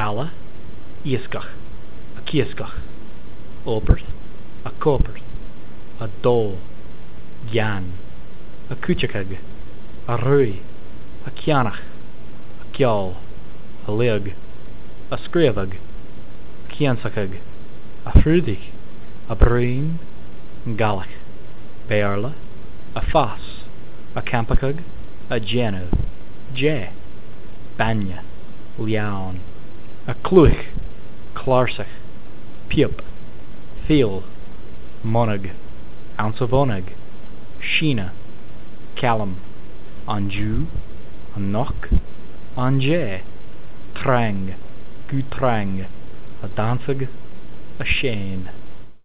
Balla, Iascach, a Ciascach, Obert, a Copert, a Dó, Gian, a Cúteachag, a Rui, a Cianach, a Ciall, a Liag, a Screavag, a Ciansachag, a Frudig, a Breen, Galach, Bearla, a Foss, a Campachag, a Genev, Jay, Banya, Liaun, a Cluich, Clarsach, Piop, Field, Monag, Ouncevonag, Sheena, Callum, Anju, Anoch, Anje, Trang, Gutrang, a Danfig, a Shane.